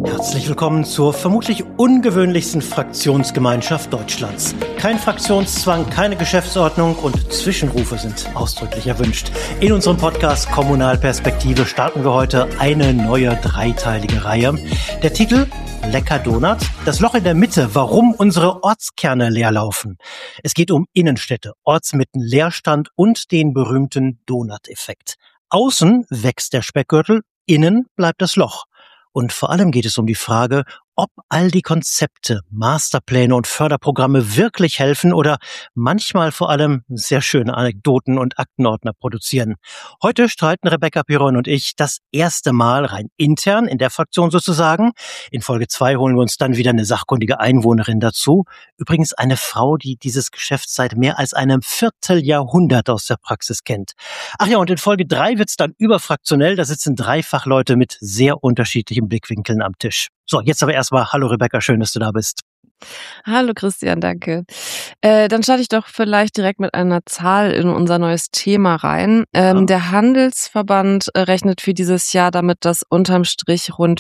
Herzlich willkommen zur vermutlich ungewöhnlichsten Fraktionsgemeinschaft Deutschlands. Kein Fraktionszwang, keine Geschäftsordnung und Zwischenrufe sind ausdrücklich erwünscht. In unserem Podcast Kommunalperspektive starten wir heute eine neue dreiteilige Reihe. Der Titel: Lecker Donut. Das Loch in der Mitte, warum unsere Ortskerne leer laufen. Es geht um Innenstädte, Ortsmitten, Leerstand und den berühmten Donut-Effekt. Außen wächst der Speckgürtel, innen bleibt das Loch. Und vor allem geht es um die Frage, ob all die Konzepte, Masterpläne und Förderprogramme wirklich helfen oder manchmal vor allem sehr schöne Anekdoten und Aktenordner produzieren. Heute streiten Rebecca Piron und ich das erste Mal rein intern in der Fraktion sozusagen. In Folge 2 holen wir uns dann wieder eine sachkundige Einwohnerin dazu. Übrigens eine Frau, die dieses Geschäft seit mehr als einem Vierteljahrhundert aus der Praxis kennt. Ach ja, und in Folge 3 wird's dann überfraktionell. Da sitzen 3 Fachleute mit sehr unterschiedlichen Blickwinkeln am Tisch. So, jetzt aber erstmal hallo Rebecca, schön, dass du da bist. Hallo Christian, danke. Dann starte ich doch vielleicht direkt mit einer Zahl in unser neues Thema rein. Der Handelsverband rechnet für dieses Jahr damit, dass unterm Strich rund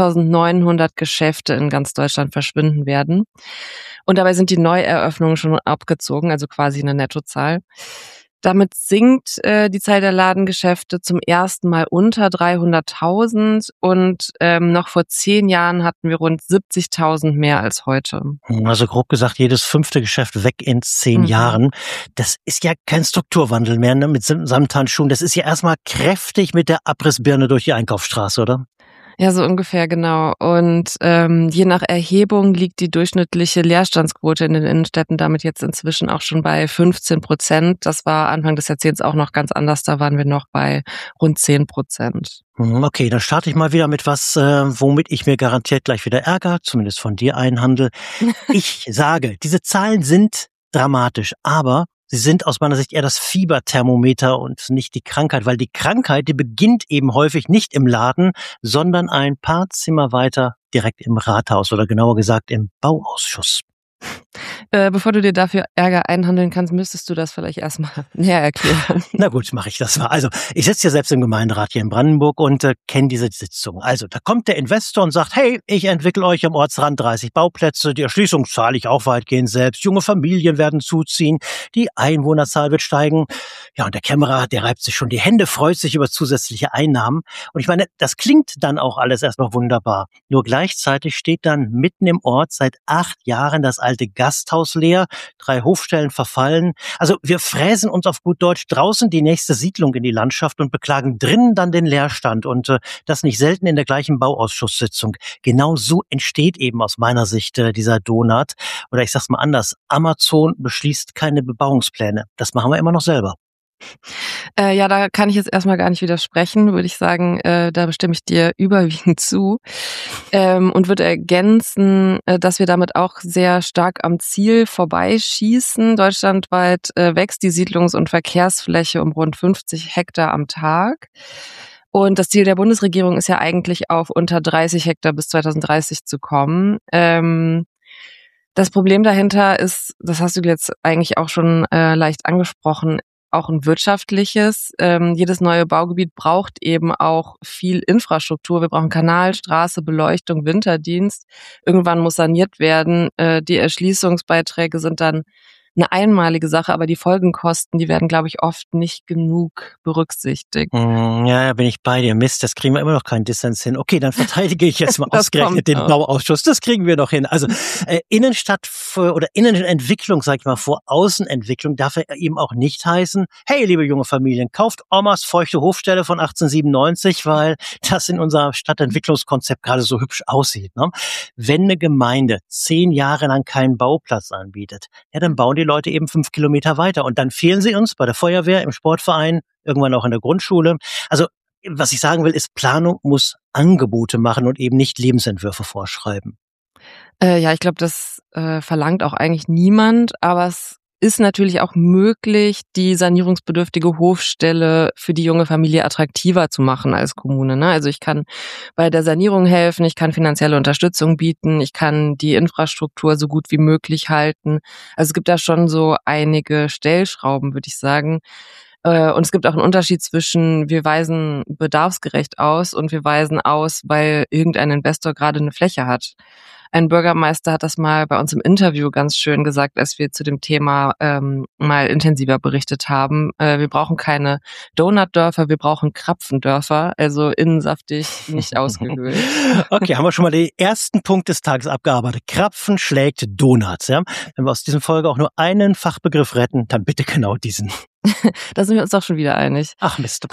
4.900 Geschäfte in ganz Deutschland verschwinden werden. Und dabei sind die Neueröffnungen schon abgezogen, also quasi eine Nettozahl. Damit sinkt die Zahl der Ladengeschäfte zum ersten Mal unter 300.000 und noch vor 10 Jahren hatten wir rund 70.000 mehr als heute. Also grob gesagt, jedes 5. Geschäft weg in 10 Jahren. Das ist ja kein Strukturwandel mehr, ne? Mit Samthandschuhen. Das ist ja erstmal kräftig mit der Abrissbirne durch die Einkaufsstraße, oder? Ja, so ungefähr, genau. Und je nach Erhebung liegt die durchschnittliche Leerstandsquote in den Innenstädten damit jetzt inzwischen auch schon bei 15%. Das war Anfang des Jahrzehnts auch noch ganz anders. Da waren wir noch bei rund 10%. Okay, dann starte ich mal wieder mit was, womit ich mir garantiert gleich wieder Ärger, zumindest von dir, einhandel. Ich sage, diese Zahlen sind dramatisch, aber sie sind aus meiner Sicht eher das Fieberthermometer und nicht die Krankheit, weil die Krankheit, die beginnt eben häufig nicht im Laden, sondern ein paar Zimmer weiter direkt im Rathaus oder genauer gesagt im Bauausschuss. Bevor du dir dafür Ärger einhandeln kannst, müsstest du das vielleicht erstmal näher erklären. Na gut, mache ich das mal. Also, ich sitze ja selbst im Gemeinderat hier in Brandenburg und kenne diese Sitzung. Also, da kommt der Investor und sagt, hey, ich entwickle euch am Ortsrand 30 Bauplätze, die Erschließung zahle ich auch weitgehend selbst, junge Familien werden zuziehen, die Einwohnerzahl wird steigen. Ja, und der Kämmerer, der reibt sich schon die Hände, freut sich über zusätzliche Einnahmen. Und ich meine, das klingt dann auch alles erstmal wunderbar. Nur gleichzeitig steht dann mitten im Ort seit 8 Jahren das alte Gasthaus leer, 3 Hofstellen verfallen. Also wir fräsen uns auf gut Deutsch draußen die nächste Siedlung in die Landschaft und beklagen drinnen dann den Leerstand und das nicht selten in der gleichen Bauausschusssitzung. Genau so entsteht eben aus meiner Sicht dieser Donut. Oder ich sag's mal anders, Amazon beschließt keine Bebauungspläne. Das machen wir immer noch selber. Ja, da kann ich jetzt erstmal gar nicht widersprechen, würde ich sagen, da bestimme ich dir überwiegend zu und würde ergänzen, dass wir damit auch sehr stark am Ziel vorbeischießen. Deutschlandweit wächst die Siedlungs- und Verkehrsfläche um rund 50 Hektar am Tag. Und das Ziel der Bundesregierung ist ja eigentlich auf unter 30 Hektar bis 2030 zu kommen. Das Problem dahinter ist, das hast du jetzt eigentlich auch schon leicht angesprochen, auch ein wirtschaftliches. Jedes neue Baugebiet braucht eben auch viel Infrastruktur. Wir brauchen Kanal, Straße, Beleuchtung, Winterdienst. Irgendwann muss saniert werden. Die Erschließungsbeiträge sind dann eine einmalige Sache, aber die Folgenkosten, die werden, glaube ich, oft nicht genug berücksichtigt. Ja, bin ich bei dir. Mist, das kriegen wir immer noch keinen Dissens hin. Okay, dann verteidige ich jetzt mal ausgerechnet den Bauausschuss. Das kriegen wir noch hin. Also Innenstadt oder Innenentwicklung, sag ich mal, vor Außenentwicklung darf eben auch nicht heißen, hey, liebe junge Familien, kauft Omas feuchte Hofstelle von 1897, weil das in unser Stadtentwicklungskonzept gerade so hübsch aussieht. Ne? Wenn eine Gemeinde 10 Jahre lang keinen Bauplatz anbietet, ja, dann bauen die Leute eben 5 Kilometer weiter und dann fehlen sie uns bei der Feuerwehr, im Sportverein, irgendwann auch in der Grundschule. Also was ich sagen will, ist, Planung muss Angebote machen und eben nicht Lebensentwürfe vorschreiben. Ja, ich glaube, das verlangt auch eigentlich niemand, aber es ist natürlich auch möglich, die sanierungsbedürftige Hofstelle für die junge Familie attraktiver zu machen als Kommune. Ne? Also ich kann bei der Sanierung helfen, ich kann finanzielle Unterstützung bieten, ich kann die Infrastruktur so gut wie möglich halten. Also es gibt da schon so einige Stellschrauben, würde ich sagen. Und es gibt auch einen Unterschied zwischen wir weisen bedarfsgerecht aus und wir weisen aus, weil irgendein Investor gerade eine Fläche hat. Ein Bürgermeister hat das mal bei uns im Interview ganz schön gesagt, als wir zu dem Thema mal intensiver berichtet haben. Wir brauchen keine Donutdörfer, wir brauchen Krapfendörfer, also innensaftig, nicht ausgehöhlt. Okay, haben wir schon mal den ersten Punkt des Tages abgearbeitet. Krapfen schlägt Donuts. Ja? Wenn wir aus diesem Folge auch nur einen Fachbegriff retten, dann bitte genau diesen. Da sind wir uns doch schon wieder einig. Ach Mist.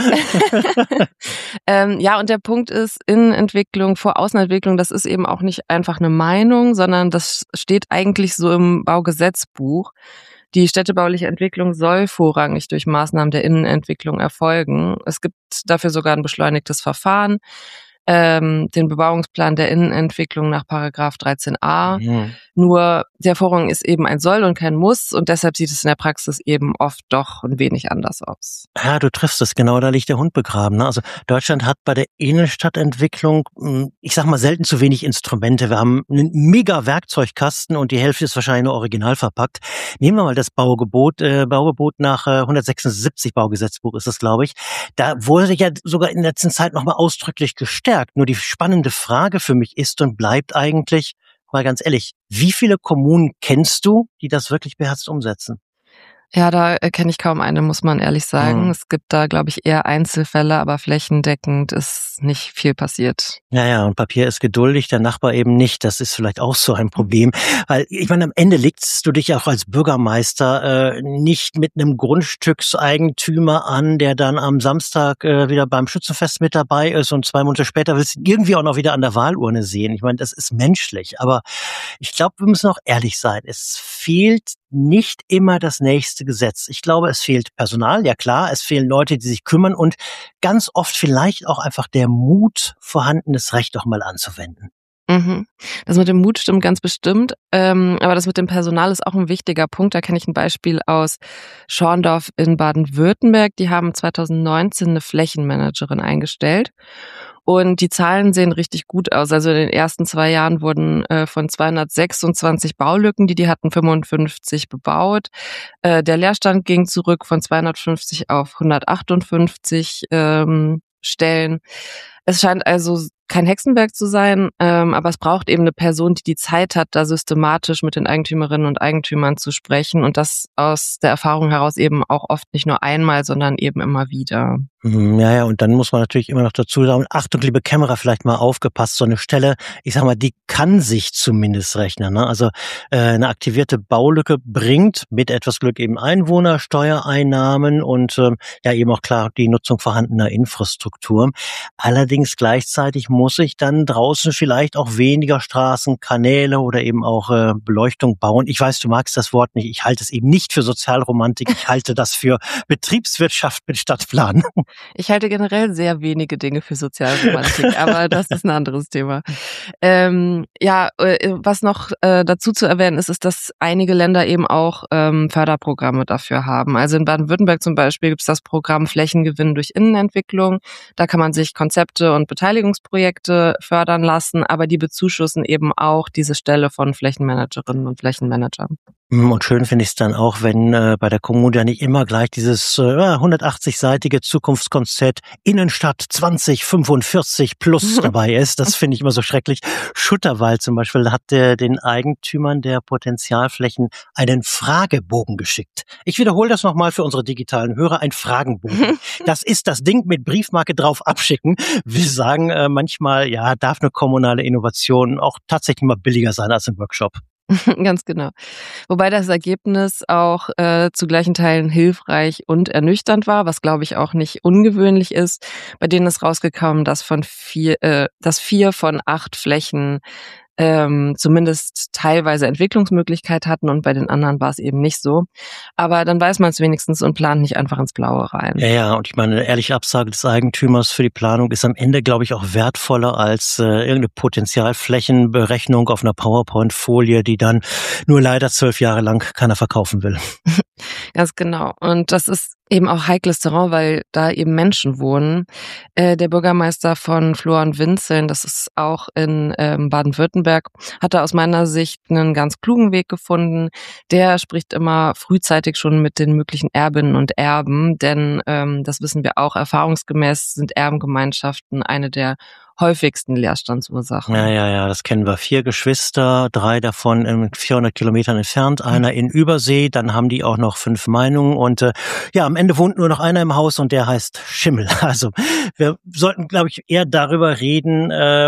Ja, und der Punkt ist, Innenentwicklung vor Außenentwicklung, das ist eben auch nicht einfach eine Meinung, sondern das steht eigentlich so im Baugesetzbuch. Die städtebauliche Entwicklung soll vorrangig durch Maßnahmen der Innenentwicklung erfolgen. Es gibt dafür sogar ein beschleunigtes Verfahren, den Bebauungsplan der Innenentwicklung nach Paragraph 13a. Mhm. Nur der Vorrang ist eben ein Soll und kein Muss und deshalb sieht es in der Praxis eben oft doch ein wenig anders aus. Ja, du triffst es genau, da liegt der Hund begraben. Ne? Also Deutschland hat bei der Innenstadtentwicklung, ich sag mal, selten zu wenig Instrumente. Wir haben einen mega Werkzeugkasten und die Hälfte ist wahrscheinlich nur original verpackt. Nehmen wir mal das Baugebot nach 176 Baugesetzbuch ist das, glaube ich. Da wurde ja sogar in der letzten Zeit nochmal ausdrücklich gestärkt. Nur die spannende Frage für mich ist und bleibt eigentlich, mal ganz ehrlich, wie viele Kommunen kennst du, die das wirklich beherzt umsetzen? Ja, da kenne ich kaum eine, muss man ehrlich sagen. Es gibt da, glaube ich, eher Einzelfälle, aber flächendeckend ist nicht viel passiert. Ja, und Papier ist geduldig, der Nachbar eben nicht. Das ist vielleicht auch so ein Problem. Weil, ich meine, am Ende legst du dich auch als Bürgermeister nicht mit einem Grundstückseigentümer an, der dann am Samstag wieder beim Schützenfest mit dabei ist und 2 Monate später willst du ihn irgendwie auch noch wieder an der Wahlurne sehen. Ich meine, das ist menschlich. Aber ich glaube, wir müssen auch ehrlich sein. Es fehlt nicht immer das nächste Gesetz. Ich glaube, es fehlt Personal, ja klar, es fehlen Leute, die sich kümmern und ganz oft vielleicht auch einfach der Mut, vorhandenes Recht auch mal anzuwenden. Mhm. Das mit dem Mut stimmt ganz bestimmt, aber das mit dem Personal ist auch ein wichtiger Punkt. Da kenne ich ein Beispiel aus Schorndorf in Baden-Württemberg. Die haben 2019 eine Flächenmanagerin eingestellt. Und die Zahlen sehen richtig gut aus. Also in den ersten 2 Jahren wurden von 226 Baulücken, die hatten, 55 bebaut. Der Leerstand ging zurück von 250 auf 158 Stellen. Es scheint also kein Hexenwerk zu sein, aber es braucht eben eine Person, die die Zeit hat, da systematisch mit den Eigentümerinnen und Eigentümern zu sprechen und das aus der Erfahrung heraus eben auch oft nicht nur einmal, sondern eben immer wieder. Ja, und dann muss man natürlich immer noch dazu sagen, Achtung, liebe Kämmerer, vielleicht mal aufgepasst, so eine Stelle, ich sag mal, die kann sich zumindest rechnen. Ne? Also eine aktivierte Baulücke bringt mit etwas Glück eben Einwohner, Steuereinnahmen und ja eben auch klar die Nutzung vorhandener Infrastruktur. Allerdings gleichzeitig muss ich dann draußen vielleicht auch weniger Straßen, Kanäle oder eben auch Beleuchtung bauen. Ich weiß, du magst das Wort nicht. Ich halte es eben nicht für Sozialromantik. Ich halte das für Betriebswirtschaft mit Stadtplan. Ich halte generell sehr wenige Dinge für Sozialromantik, aber das ist ein anderes Thema. Was noch dazu zu erwähnen ist, dass einige Länder eben auch Förderprogramme dafür haben. Also in Baden-Württemberg zum Beispiel gibt es das Programm Flächengewinn durch Innenentwicklung. Da kann man sich Konzepte und Beteiligungsprojekte fördern lassen, aber die bezuschussen eben auch diese Stelle von Flächenmanagerinnen und Flächenmanagern. Und schön finde ich es dann auch, wenn bei der Kommune ja nicht immer gleich dieses 180-seitige Zukunftskonzept Innenstadt 2045 plus dabei ist. Das finde ich immer so schrecklich. Schutterwald zum Beispiel hat den Eigentümern der Potenzialflächen einen Fragebogen geschickt. Ich wiederhole das nochmal für unsere digitalen Hörer, ein Fragebogen. Das ist das Ding mit Briefmarke drauf abschicken. Wir sagen manchmal, ja, darf eine kommunale Innovation auch tatsächlich mal billiger sein als ein Workshop. Ganz genau. Wobei das Ergebnis auch zu gleichen Teilen hilfreich und ernüchternd war, was glaube ich auch nicht ungewöhnlich ist. Bei denen ist rausgekommen, dass 4 von 8 Flächen zumindest teilweise Entwicklungsmöglichkeit hatten und bei den anderen war es eben nicht so. Aber dann weiß man es wenigstens und plant nicht einfach ins Blaue rein. Ja, und ich meine, eine ehrliche Absage des Eigentümers für die Planung ist am Ende, glaube ich, auch wertvoller als irgendeine Potenzialflächenberechnung auf einer PowerPoint-Folie, die dann nur leider 12 Jahre lang keiner verkaufen will. Ganz genau. Und das ist eben auch heikles Terrain, weil da eben Menschen wohnen. Der Bürgermeister von Florenwinzeln, das ist auch in Baden-Württemberg, hat da aus meiner Sicht einen ganz klugen Weg gefunden. Der spricht immer frühzeitig schon mit den möglichen Erbinnen und Erben, denn das wissen wir auch, erfahrungsgemäß sind Erbengemeinschaften eine der häufigsten Leerstandsursachen. Ja, das kennen wir. 4 Geschwister, 3 davon in 400 Kilometern entfernt, einer in Übersee, dann haben die auch noch 5 Meinungen und am Ende wohnt nur noch einer im Haus und der heißt Schimmel. Also wir sollten, glaube ich, eher darüber reden,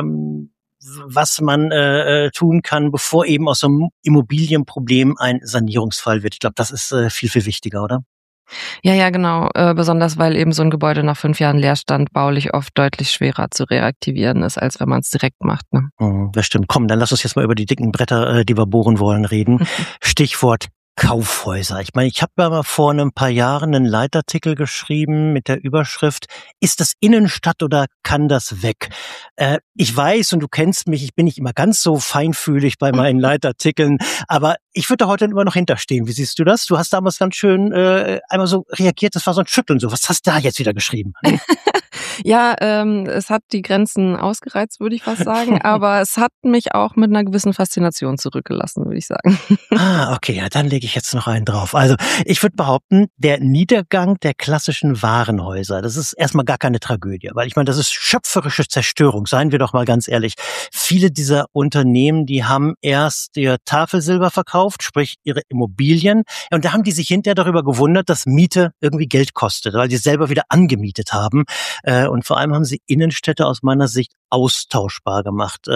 was man tun kann, bevor eben aus so einem Immobilienproblem ein Sanierungsfall wird. Ich glaube, das ist viel, viel wichtiger, oder? Ja, genau. Besonders, weil eben so ein Gebäude nach 5 Jahren Leerstand baulich oft deutlich schwerer zu reaktivieren ist, als wenn man es direkt macht. Ne? Das stimmt. Komm, dann lass uns jetzt mal über die dicken Bretter, die wir bohren wollen, reden. Stichwort Kaufhäuser. Ich meine, ich habe ja mal vor ein paar Jahren einen Leitartikel geschrieben mit der Überschrift: Ist das Innenstadt oder kann das weg? Ich weiß, und du kennst mich, ich bin nicht immer ganz so feinfühlig bei meinen Leitartikeln, aber ich würde da heute immer noch hinterstehen. Wie siehst du das? Du hast damals ganz schön einmal so reagiert, das war so ein Schütteln, so. Was hast du da jetzt wieder geschrieben? Ja, es hat die Grenzen ausgereizt, würde ich fast sagen, aber es hat mich auch mit einer gewissen Faszination zurückgelassen, würde ich sagen. Okay, ja, dann lege ich jetzt noch einen drauf. Also ich würde behaupten, der Niedergang der klassischen Warenhäuser, das ist erstmal gar keine Tragödie, weil ich meine, das ist schöpferische Zerstörung, seien wir doch mal ganz ehrlich. Viele dieser Unternehmen, die haben erst ihr Tafelsilber verkauft, sprich ihre Immobilien, und da haben die sich hinterher darüber gewundert, dass Miete irgendwie Geld kostet, weil die selber wieder angemietet haben. Und vor allem haben sie Innenstädte aus meiner Sicht austauschbar gemacht.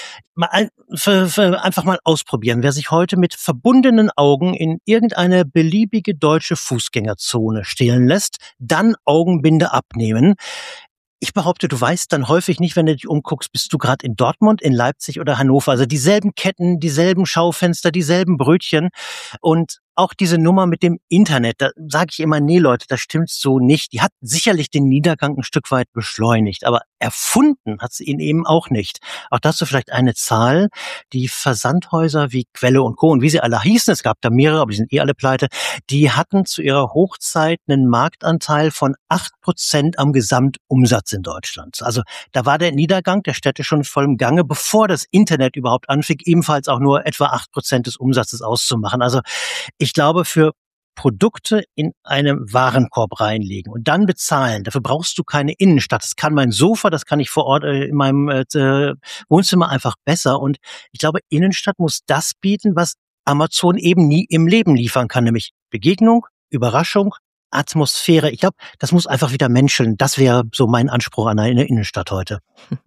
Einfach mal ausprobieren. Wer sich heute mit verbundenen Augen in irgendeine beliebige deutsche Fußgängerzone stehlen lässt, dann Augenbinde abnehmen. Ich behaupte, du weißt dann häufig nicht, wenn du dich umguckst, bist du gerade in Dortmund, in Leipzig oder Hannover. Also dieselben Ketten, dieselben Schaufenster, dieselben Brötchen und auch diese Nummer mit dem Internet, da sage ich immer, nee Leute, das stimmt so nicht. Die hat sicherlich den Niedergang ein Stück weit beschleunigt, aber erfunden hat sie ihn eben auch nicht. Auch dazu vielleicht eine Zahl: Die Versandhäuser wie Quelle und Co. und wie sie alle hießen, es gab da mehrere, aber die sind alle pleite, die hatten zu ihrer Hochzeit einen Marktanteil von 8% am Gesamtumsatz in Deutschland. Also da war der Niedergang der Städte schon voll im Gange, bevor das Internet überhaupt anfing, ebenfalls auch nur etwa 8% des Umsatzes auszumachen. Also ich glaube, für Produkte in einem Warenkorb reinlegen und dann bezahlen, dafür brauchst du keine Innenstadt. Das kann mein Sofa, das kann ich vor Ort in meinem Wohnzimmer einfach besser. Und ich glaube, Innenstadt muss das bieten, was Amazon eben nie im Leben liefern kann, nämlich Begegnung, Überraschung, Atmosphäre. Ich glaube, das muss einfach wieder menscheln. Das wäre so mein Anspruch an eine Innenstadt heute.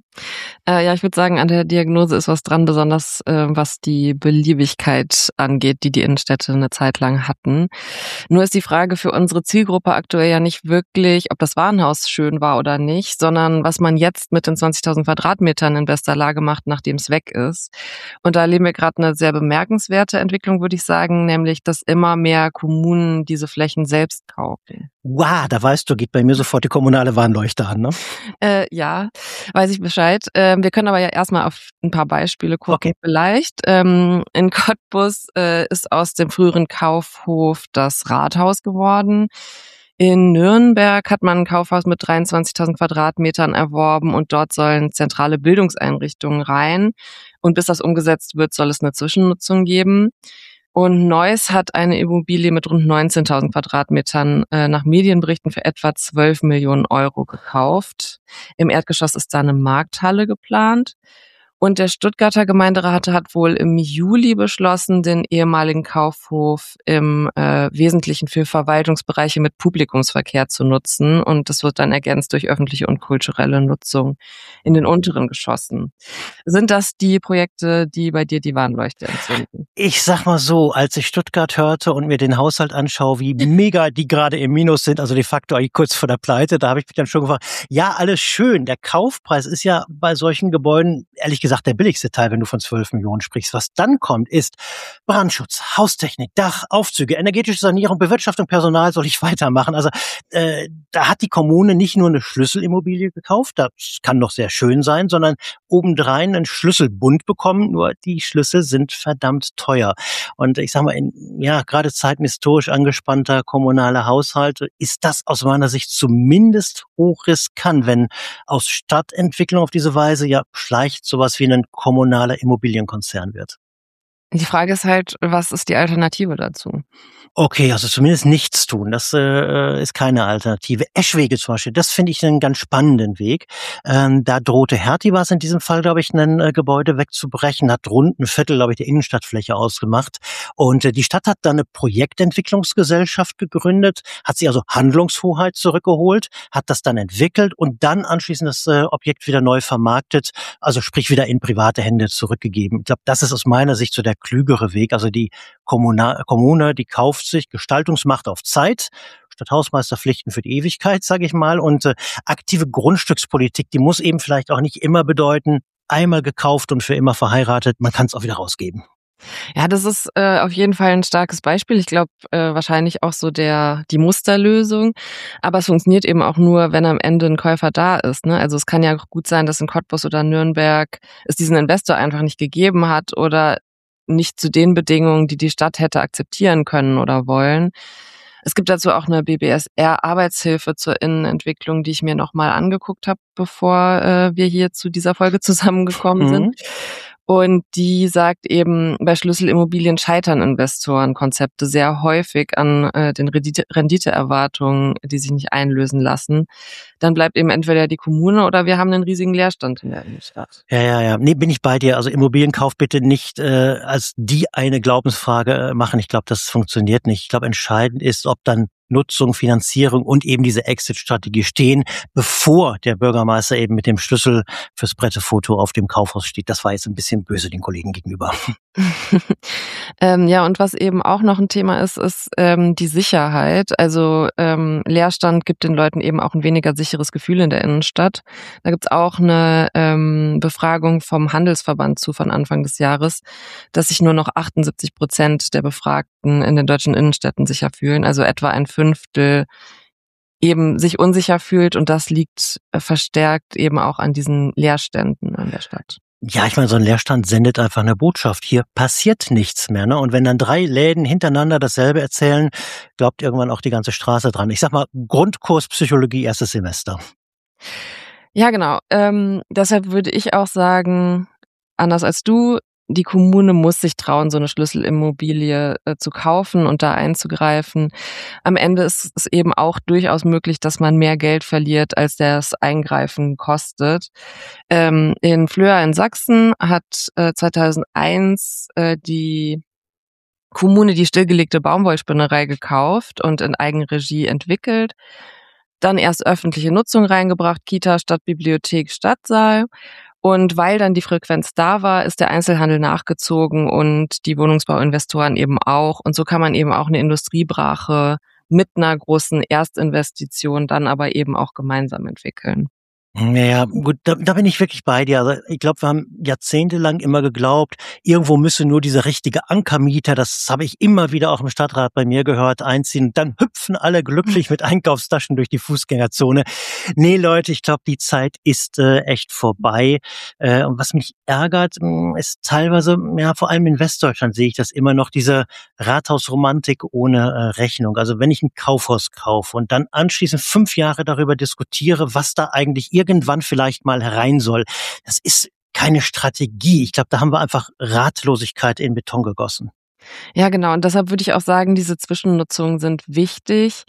Ja, ich würde sagen, an der Diagnose ist was dran, besonders was die Beliebigkeit angeht, die die Innenstädte eine Zeit lang hatten. Nur ist die Frage für unsere Zielgruppe aktuell ja nicht wirklich, ob das Warenhaus schön war oder nicht, sondern was man jetzt mit den 20.000 Quadratmetern in bester Lage macht, nachdem es weg ist. Und da erleben wir gerade eine sehr bemerkenswerte Entwicklung, würde ich sagen, nämlich, dass immer mehr Kommunen diese Flächen selbst kaufen. Wow, da weißt du, geht bei mir sofort die kommunale Warnleuchte an, ne? Ja, weiß ich Bescheid. Wir können aber ja erstmal auf ein paar Beispiele gucken. Okay. Vielleicht. In Cottbus ist aus dem früheren Kaufhof das Rathaus geworden. In Nürnberg hat man ein Kaufhaus mit 23.000 Quadratmetern erworben und dort sollen zentrale Bildungseinrichtungen rein. Und bis das umgesetzt wird, soll es eine Zwischennutzung geben. Und Neuss hat eine Immobilie mit rund 19.000 Quadratmetern nach Medienberichten für etwa 12 Millionen Euro gekauft. Im Erdgeschoss ist da eine Markthalle geplant. Und der Stuttgarter Gemeinderat hat wohl im Juli beschlossen, den ehemaligen Kaufhof im Wesentlichen für Verwaltungsbereiche mit Publikumsverkehr zu nutzen. Und das wird dann ergänzt durch öffentliche und kulturelle Nutzung in den unteren Geschossen. Sind das die Projekte, die bei dir die Warnleuchte entzünden? Ich sag mal so, als ich Stuttgart hörte und mir den Haushalt anschaue, wie mega die gerade im Minus sind, also de facto eigentlich kurz vor der Pleite, da habe ich mich dann schon gefragt, ja, alles schön, der Kaufpreis ist ja bei solchen Gebäuden, ehrlich gesagt, gesagt der billigste Teil, wenn du von 12 Millionen sprichst. Was dann kommt, ist Brandschutz, Haustechnik, Dach, Aufzüge, energetische Sanierung, Bewirtschaftung, Personal, soll ich weitermachen. Also da hat die Kommune nicht nur eine Schlüsselimmobilie gekauft, das kann noch sehr schön sein, sondern obendrein einen Schlüsselbund bekommen, nur die Schlüssel sind verdammt teuer. Und ich sag mal, in gerade Zeiten historisch angespannter kommunaler Haushalte ist das aus meiner Sicht zumindest hochriskant, wenn aus Stadtentwicklung auf diese Weise ja vielleicht sowas wie ein kommunaler Immobilienkonzern wird. Die Frage ist halt, was ist die Alternative dazu? Okay, also zumindest nichts tun, das ist keine Alternative. Eschwege zum Beispiel, das finde ich einen ganz spannenden Weg. Da drohte Hertie was in diesem Fall, glaube ich, ein Gebäude wegzubrechen, hat rund ein Viertel, glaube ich, der Innenstadtfläche ausgemacht. Und die Stadt hat dann eine Projektentwicklungsgesellschaft gegründet, hat sie also Handlungshoheit zurückgeholt, hat das dann entwickelt und dann anschließend das Objekt wieder neu vermarktet, also sprich wieder in private Hände zurückgegeben. Ich glaube, das ist aus meiner Sicht so der klügere Weg. Also die Kommune, die kauft sich Gestaltungsmacht auf Zeit, statt Hausmeisterpflichten für die Ewigkeit, sage ich mal. Und aktive Grundstückspolitik, die muss eben vielleicht auch nicht immer bedeuten, einmal gekauft und für immer verheiratet, man kann es auch wieder rausgeben. Ja, das ist auf jeden Fall ein starkes Beispiel. Ich glaube, wahrscheinlich auch so die Musterlösung. Aber es funktioniert eben auch nur, wenn am Ende ein Käufer da ist. Ne? Also es kann ja auch gut sein, dass in Cottbus oder Nürnberg es diesen Investor einfach nicht gegeben hat oder nicht zu den Bedingungen, die die Stadt hätte akzeptieren können oder wollen. Es gibt dazu auch eine BBSR-Arbeitshilfe zur Innenentwicklung, die ich mir nochmal angeguckt habe, bevor wir hier zu dieser Folge zusammengekommen sind. Und die sagt eben, bei Schlüsselimmobilien scheitern Investorenkonzepte sehr häufig an den Renditeerwartungen, die sich nicht einlösen lassen. Dann bleibt eben entweder die Kommune oder wir haben einen riesigen Leerstand in der Innenstadt. Ja. Nee, bin ich bei dir. Also Immobilienkauf bitte nicht als die eine Glaubensfrage machen. Ich glaube, das funktioniert nicht. Ich glaube, entscheidend ist, ob dann Nutzung, Finanzierung und eben diese Exit-Strategie stehen, bevor der Bürgermeister eben mit dem Schlüssel fürs Brettefoto auf dem Kaufhaus steht. Das war jetzt ein bisschen böse den Kollegen gegenüber. Ja, und was eben auch noch ein Thema ist die Sicherheit. Also Leerstand gibt den Leuten eben auch ein weniger sicheres Gefühl in der Innenstadt. Da gibt's auch eine Befragung vom Handelsverband von Anfang des Jahres, dass sich nur noch 78% der Befragten in den deutschen Innenstädten sicher fühlen, also etwa ein Fünftel eben sich unsicher fühlt, und das liegt verstärkt eben auch an diesen Leerständen an der Stadt. Ja, ich meine, so ein Leerstand sendet einfach eine Botschaft. Hier passiert nichts mehr, ne? Und wenn dann 3 Läden hintereinander dasselbe erzählen, glaubt irgendwann auch die ganze Straße dran. Ich sag mal, Grundkurs Psychologie, 1. Semester. Ja, genau. Deshalb würde ich auch sagen, anders als du, die Kommune muss sich trauen, so eine Schlüsselimmobilie zu kaufen und da einzugreifen. Am Ende ist es eben auch durchaus möglich, dass man mehr Geld verliert, als das Eingreifen kostet. In Flöa in Sachsen hat 2001 die Kommune die stillgelegte Baumwollspinnerei gekauft und in Eigenregie entwickelt. Dann erst öffentliche Nutzung reingebracht, Kita, Stadtbibliothek, Stadtsaal. Und weil dann die Frequenz da war, ist der Einzelhandel nachgezogen und die Wohnungsbauinvestoren eben auch. Und so kann man eben auch eine Industriebrache mit einer großen Erstinvestition dann aber eben auch gemeinsam entwickeln. Ja, gut, da bin ich wirklich bei dir. Also ich glaube, wir haben jahrzehntelang immer geglaubt, irgendwo müsse nur dieser richtige Ankermieter, das habe ich immer wieder auch im Stadtrat bei mir gehört, einziehen. Dann hüpfen alle glücklich mit Einkaufstaschen durch die Fußgängerzone. Nee, Leute, ich glaube, die Zeit ist echt vorbei. Und was mich ärgert, ist teilweise, ja, vor allem in Westdeutschland sehe ich das immer noch, diese Rathausromantik ohne Rechnung. Also wenn ich ein Kaufhaus kaufe und dann anschließend 5 Jahre darüber diskutiere, was da eigentlich irgendwann vielleicht mal herein soll. Das ist keine Strategie. Ich glaube, da haben wir einfach Ratlosigkeit in Beton gegossen. Ja, genau. Und deshalb würde ich auch sagen, diese Zwischennutzungen sind wichtig,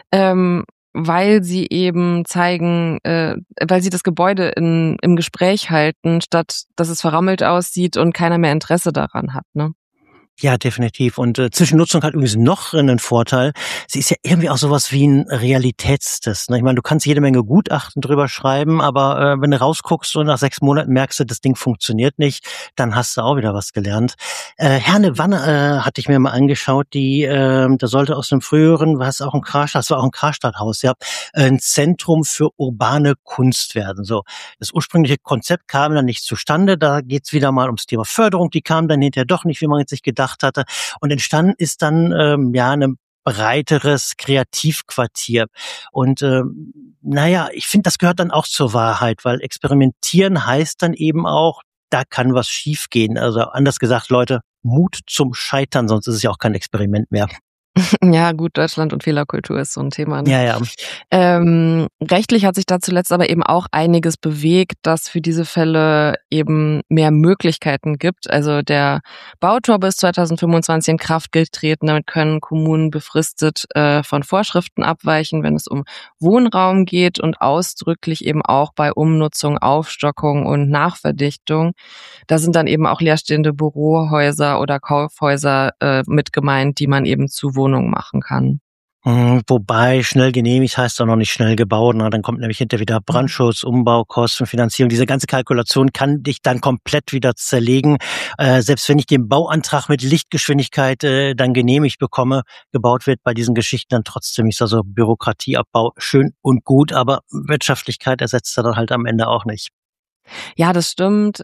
weil sie eben zeigen, weil sie das Gebäude im Gespräch halten, statt dass es verrammelt aussieht und keiner mehr Interesse daran hat, ne? Ja, definitiv. Und Zwischennutzung hat übrigens noch einen Vorteil. Sie ist ja irgendwie auch sowas wie ein Realitätstest. Ne? Ich meine, du kannst jede Menge Gutachten drüber schreiben, aber wenn du rausguckst und nach 6 Monaten merkst du, das Ding funktioniert nicht, dann hast du auch wieder was gelernt. Herne-Wanne hatte ich mir mal angeschaut, da sollte aus einem früheren, was auch ein Karstadt, das war auch ein Karstadthaus, ja, ein Zentrum für urbane Kunst werden. So, das ursprüngliche Konzept kam dann nicht zustande. Da geht's wieder mal ums Thema Förderung. Die kam dann hinterher doch nicht, wie man jetzt sich gedacht hatte. Und entstanden ist dann ein breiteres Kreativquartier. Und ich finde, das gehört dann auch zur Wahrheit, weil experimentieren heißt dann eben auch, da kann was schiefgehen. Also anders gesagt, Leute, Mut zum Scheitern, sonst ist es ja auch kein Experiment mehr. Ja, gut, Deutschland und Fehlerkultur ist so ein Thema. Ne? Ja. Rechtlich hat sich da zuletzt aber eben auch einiges bewegt, dass für diese Fälle eben mehr Möglichkeiten gibt. Also der Bautor bis 2025 in Kraft getreten. Damit können Kommunen befristet von Vorschriften abweichen, wenn es um Wohnraum geht und ausdrücklich eben auch bei Umnutzung, Aufstockung und Nachverdichtung. Da sind dann eben auch leerstehende Bürohäuser oder Kaufhäuser mit gemeint, die man eben zu Wohnungen machen kann. Wobei schnell genehmigt heißt doch noch nicht schnell gebaut. Na, dann kommt nämlich hinterher wieder Brandschutz, Umbaukosten, Finanzierung. Diese ganze Kalkulation kann dich dann komplett wieder zerlegen. Selbst wenn ich den Bauantrag mit Lichtgeschwindigkeit dann genehmigt bekomme, gebaut wird bei diesen Geschichten dann trotzdem nicht so Bürokratieabbau schön und gut, aber Wirtschaftlichkeit ersetzt er dann halt am Ende auch nicht. Ja, das stimmt.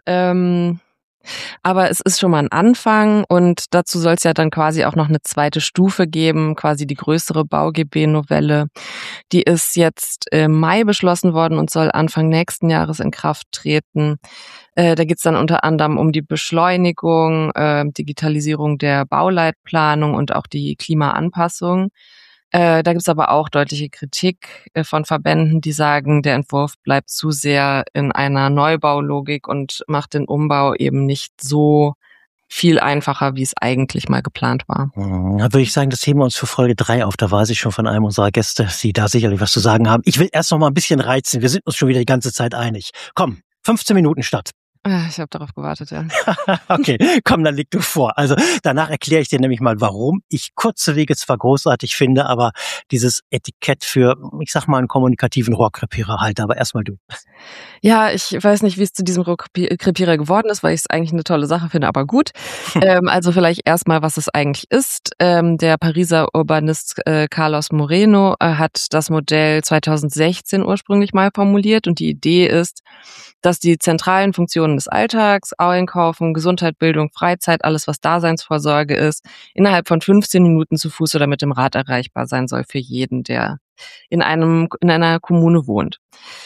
Aber es ist schon mal ein Anfang und dazu soll es ja dann quasi auch noch eine zweite Stufe geben, quasi die größere BauGB-Novelle. Die ist jetzt im Mai beschlossen worden und soll Anfang nächsten Jahres in Kraft treten. Da geht's dann unter anderem um die Beschleunigung, Digitalisierung der Bauleitplanung und auch die Klimaanpassung. Da gibt's aber auch deutliche Kritik von Verbänden, die sagen, der Entwurf bleibt zu sehr in einer Neubaulogik und macht den Umbau eben nicht so viel einfacher, wie es eigentlich mal geplant war. Da würde ich sagen, das heben wir uns für Folge 3 auf. Da weiß ich schon von einem unserer Gäste, dass sie da sicherlich was zu sagen haben. Ich will erst noch mal ein bisschen reizen. Wir sind uns schon wieder die ganze Zeit einig. Komm, 15 Minuten Start. Ich habe darauf gewartet, ja. Okay, komm, dann leg du vor. Also danach erkläre ich dir nämlich mal, warum ich kurze Wege zwar großartig finde, aber dieses Etikett für, ich sag mal, einen kommunikativen Rohrkrepierer halte. Aber erstmal du. Ja, ich weiß nicht, wie es zu diesem Rohrkrepierer geworden ist, weil ich es eigentlich eine tolle Sache finde, aber gut. Also vielleicht erstmal, was es eigentlich ist. Der Pariser Urbanist Carlos Moreno hat das Modell 2016 ursprünglich mal formuliert und die Idee ist, dass die zentralen Funktionen des Alltags, Einkaufen, Gesundheit, Bildung, Freizeit, alles was Daseinsvorsorge ist, innerhalb von 15 Minuten zu Fuß oder mit dem Rad erreichbar sein soll für jeden, der in einer Kommune wohnt.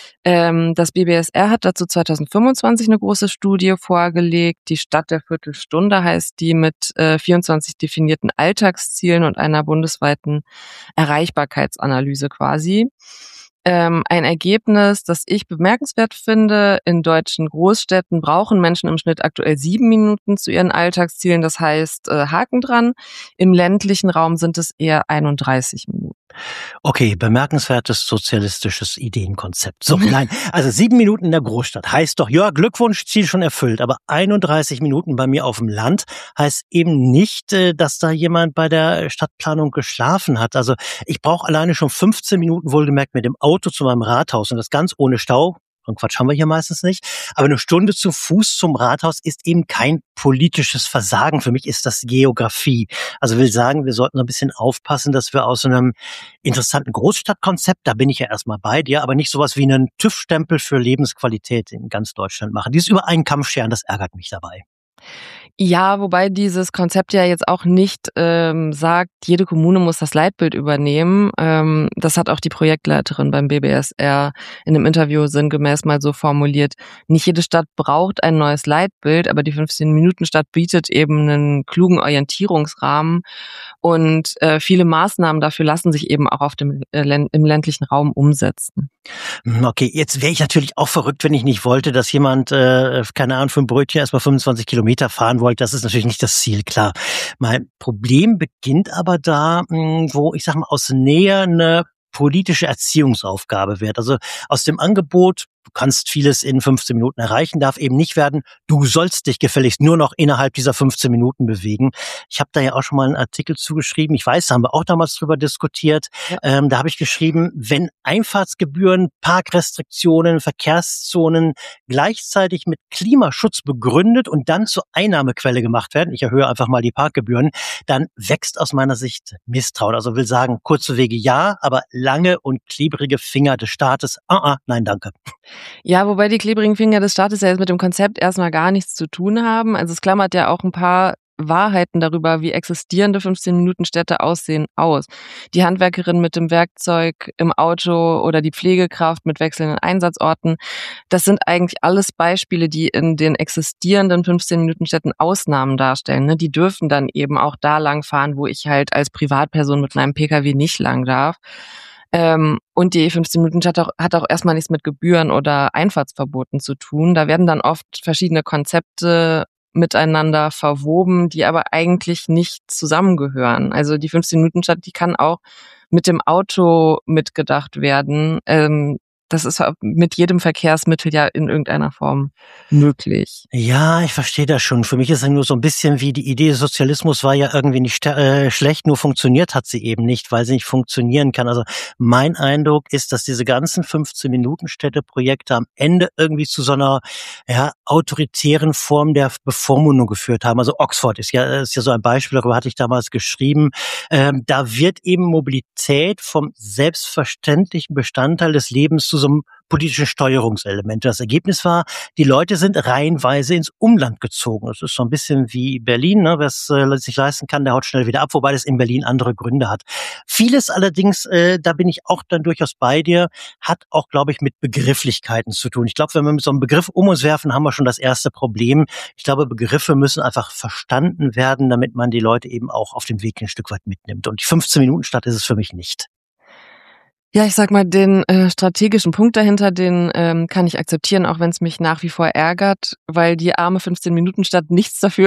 Das BBSR hat dazu 2025 eine große Studie vorgelegt. Die Stadt der Viertelstunde heißt die, mit 24 definierten Alltagszielen und einer bundesweiten Erreichbarkeitsanalyse quasi. Ein Ergebnis, das ich bemerkenswert finde: In deutschen Großstädten brauchen Menschen im Schnitt aktuell 7 Minuten zu ihren Alltagszielen. Das heißt, Haken dran. Im ländlichen Raum sind es eher 31 Minuten. Okay, bemerkenswertes sozialistisches Ideenkonzept. So, nein, also 7 Minuten in der Großstadt heißt doch, ja, Glückwunsch, Ziel schon erfüllt. Aber 31 Minuten bei mir auf dem Land heißt eben nicht, dass da jemand bei der Stadtplanung geschlafen hat. Also ich brauche alleine schon 15 Minuten wohlgemerkt mit dem Auto zu meinem Rathaus und das ganz ohne Stau. Und Quatsch haben wir hier meistens nicht. Aber eine Stunde zu Fuß zum Rathaus ist eben kein politisches Versagen. Für mich ist das Geografie. Also will sagen, wir sollten ein bisschen aufpassen, dass wir aus so einem interessanten Großstadtkonzept, da bin ich ja erstmal bei dir, aber nicht sowas wie einen TÜV-Stempel für Lebensqualität in ganz Deutschland machen. Dieses über einen Kamm scheren, das ärgert mich dabei. Ja, wobei dieses Konzept ja jetzt auch nicht sagt, jede Kommune muss das Leitbild übernehmen. Das hat auch die Projektleiterin beim BBSR in einem Interview sinngemäß mal so formuliert. Nicht jede Stadt braucht ein neues Leitbild, aber die 15-Minuten-Stadt bietet eben einen klugen Orientierungsrahmen und viele Maßnahmen dafür lassen sich eben auch im ländlichen Raum umsetzen. Okay, jetzt wäre ich natürlich auch verrückt, wenn ich nicht wollte, dass jemand, keine Ahnung, für ein Brötchen erstmal 25 Kilometer fahren wollte. Das ist natürlich nicht das Ziel, klar. Mein Problem beginnt aber da, wo, ich sag mal, aus Nähe eine politische Erziehungsaufgabe wird. Also aus dem Angebot du kannst vieles in 15 Minuten erreichen, darf eben nicht werden, du sollst dich gefälligst nur noch innerhalb dieser 15 Minuten bewegen. Ich habe da ja auch schon mal einen Artikel zugeschrieben. Ich weiß, da haben wir auch damals drüber diskutiert. Ja. Da habe ich geschrieben, wenn Einfahrtsgebühren, Parkrestriktionen, Verkehrszonen gleichzeitig mit Klimaschutz begründet und dann zur Einnahmequelle gemacht werden, ich erhöhe einfach mal die Parkgebühren, dann wächst aus meiner Sicht Misstrauen. Also will sagen, kurze Wege ja, aber lange und klebrige Finger des Staates, nein, danke. Ja, wobei die klebrigen Finger des Staates ja jetzt mit dem Konzept erstmal gar nichts zu tun haben. Also es klammert ja auch ein paar Wahrheiten darüber, wie existierende 15-Minuten-Städte aussehen, aus. Die Handwerkerin mit dem Werkzeug im Auto oder die Pflegekraft mit wechselnden Einsatzorten, das sind eigentlich alles Beispiele, die in den existierenden 15-Minuten-Städten Ausnahmen darstellen. Ne? Die dürfen dann eben auch da lang fahren, wo ich halt als Privatperson mit meinem Pkw nicht lang darf. Und die 15-Minuten-Stadt hat auch erstmal nichts mit Gebühren oder Einfahrtsverboten zu tun. Da werden dann oft verschiedene Konzepte miteinander verwoben, die aber eigentlich nicht zusammengehören. Also die 15-Minuten-Stadt, die kann auch mit dem Auto mitgedacht werden. Das ist mit jedem Verkehrsmittel ja in irgendeiner Form möglich. Ja, ich verstehe das schon. Für mich ist es nur so ein bisschen wie die Idee, Sozialismus war ja irgendwie nicht schlecht, nur funktioniert hat sie eben nicht, weil sie nicht funktionieren kann. Also mein Eindruck ist, dass diese ganzen 15-Minuten-Städte-Projekte am Ende irgendwie zu so einer autoritären Form der Bevormundung geführt haben. Also Oxford ist ja so ein Beispiel, darüber hatte ich damals geschrieben. Da wird eben Mobilität vom selbstverständlichen Bestandteil des Lebens zu so einem politischen Steuerungselement. Das Ergebnis war, die Leute sind reihenweise ins Umland gezogen. Das ist so ein bisschen wie Berlin, ne? Wer es sich leisten kann, der haut schnell wieder ab, wobei das in Berlin andere Gründe hat. Vieles allerdings, da bin ich auch dann durchaus bei dir, hat auch, glaube ich, mit Begrifflichkeiten zu tun. Ich glaube, wenn wir mit so einem Begriff um uns werfen, haben wir schon das erste Problem. Ich glaube, Begriffe müssen einfach verstanden werden, damit man die Leute eben auch auf dem Weg ein Stück weit mitnimmt. Und die 15-Minuten-Stadt ist es für mich nicht. Ja, ich sag mal, den strategischen Punkt dahinter, den kann ich akzeptieren, auch wenn es mich nach wie vor ärgert, weil die arme 15-Minuten-Stadt nichts dafür